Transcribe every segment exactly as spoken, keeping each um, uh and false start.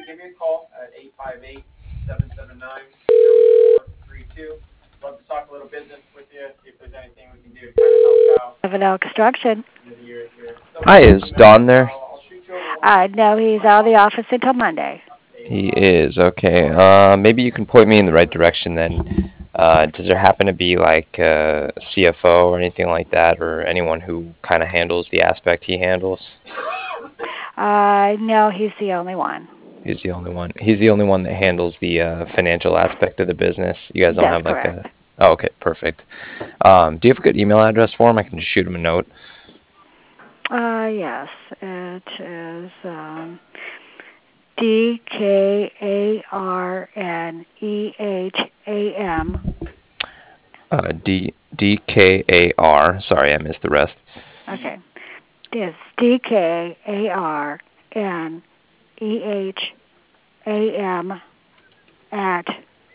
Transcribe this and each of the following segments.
give me a call at eight five eight, seven seven nine, zero four three two. Love to talk a little business with you, see if there's anything we can do to kind of help out. Avenel Construction. End of the year here. Still Hi, got is some events. Don there? I'll, I'll shoot you over one Uh, no, he's out of the office until Monday. He is. Okay. Uh, maybe you can point me in the right direction then. Uh, does there happen to be like a C F O or anything like that, or anyone who kind of handles the aspect he handles? Uh, no, he's the only one. He's the only one. He's the only one that handles the uh, financial aspect of the business. You guys don't That's have like correct. a. Oh, okay, perfect. Um, do you have a good email address for him? I can just shoot him a note. Uh, yes, it is um, D K A R N E H A M. Uh, D D K A R. Sorry, I missed the rest. Okay. It's D K A R N E H A M at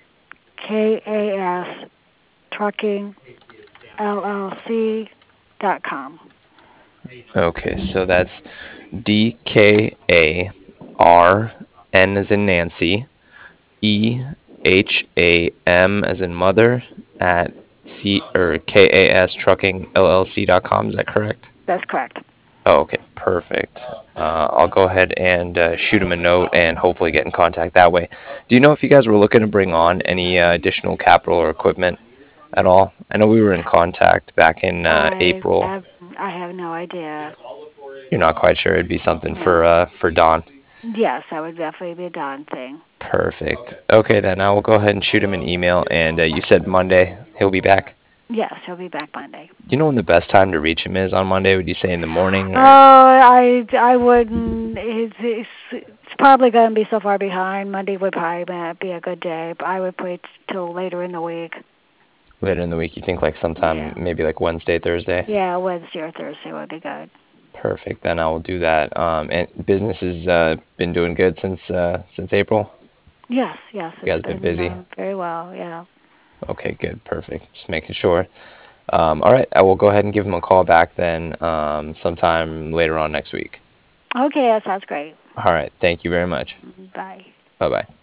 K A S Trucking L L C dot com. Okay, so that's D K A R N as in Nancy, E H A M as in mother at C or K A S Trucking L L C dot com. Is that correct? That's correct. Oh, okay, perfect. Uh, I'll go ahead and uh, shoot him a note and hopefully get in contact that way. Do you know if you guys were looking to bring on any uh, additional capital or equipment at all? I know we were in contact back in uh, I April. have I have no idea. You're not quite sure it'd be something for No. uh, for Don. Yes, that would definitely be a Don thing. Perfect. Okay, then I will go ahead and shoot him an email. And uh, you said Monday he'll be back. Yes, he'll be back Monday. Do you know when the best time to reach him is on Monday? Would you say in the morning? Oh, Or? I I wouldn't. It's it's, it's probably going to be so far behind. Monday would probably be a good day, but I would wait till later in the week. Later in the week, you think like sometime Yeah. maybe like Wednesday, Thursday? Yeah, Wednesday or Thursday would be good. Perfect. Then I will do that. Um, and business has uh, been doing good since uh, since April. Yes, yes, You it's guys been been busy. uh, very well. Yeah. Okay, good, perfect. Just making sure. Um, all right, I will go ahead and give him a call back then um, sometime later on next week. Okay, that sounds great. All right, thank you very much. Bye. Bye bye.